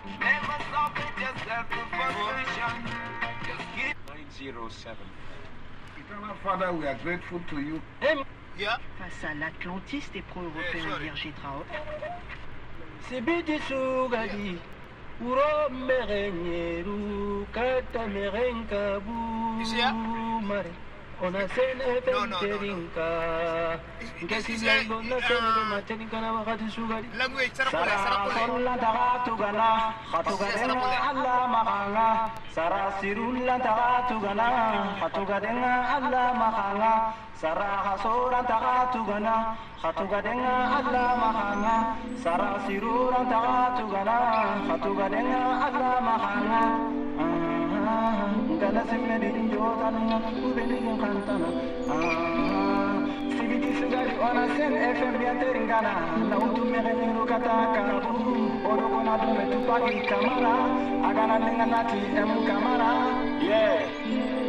Never submit yourself to frustration. Just keep 907. Eternal Father, we are grateful to you. yeah. Face à l'Atlantiste et pro-européen Virgin Traoré. Sibiti sugadi, uro merenyeru, kata merenkabu, mare. On a sen FM terinka, ngesi lango na sen ma terinka na wakati sugadi. Sara tagatugana, hatugadenga alla mahanga. Sara sirulla tagatugana, hatugadenga alla mahanga. Sara hasora tagatugana, hatugadenga alla mahanga. Sara sirura tagatugana, hatugadenga alla mahanga. Gala semedi njotana, ubeli kantana. Sibiti sugari ona sen FM biateringana, na utu mereniru kataka bu, orokona dume tupaki kamara, agana nenganati em kamara, yeah.